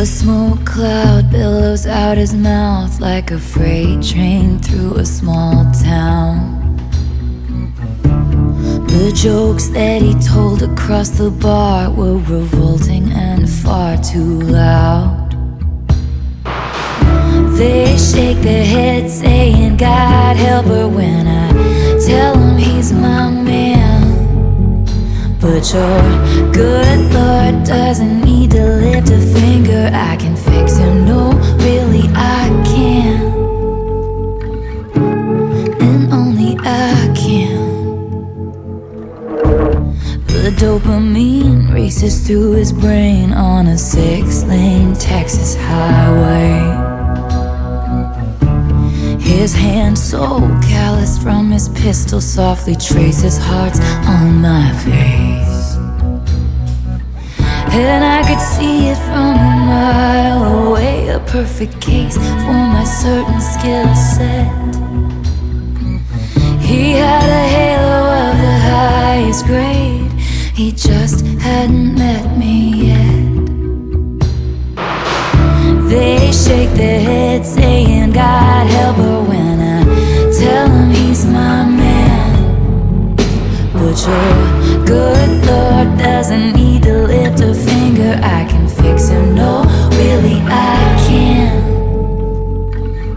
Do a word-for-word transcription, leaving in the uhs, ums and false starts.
A smoke cloud billows out his mouth like a freight train through a small town. The jokes that he told across the bar were revolting and far too loud. They shake their heads saying, God help her, when I tell him he's my man. But your good Lord doesn't need to lift a finger. I can fix him, no, really I can. And only I can. The dopamine races through his brain on a six-lane Texas highway. His hand so calloused from his pistol softly traces hearts on my face. And I could see it from a mile away, a perfect case for my certain skill set. He had a halo of the highest grade, he just hadn't met me yet. They shake their heads saying, God help her, when I tell him he's my man. But your good Lord doesn't need to lift a finger. I can fix him, no, really I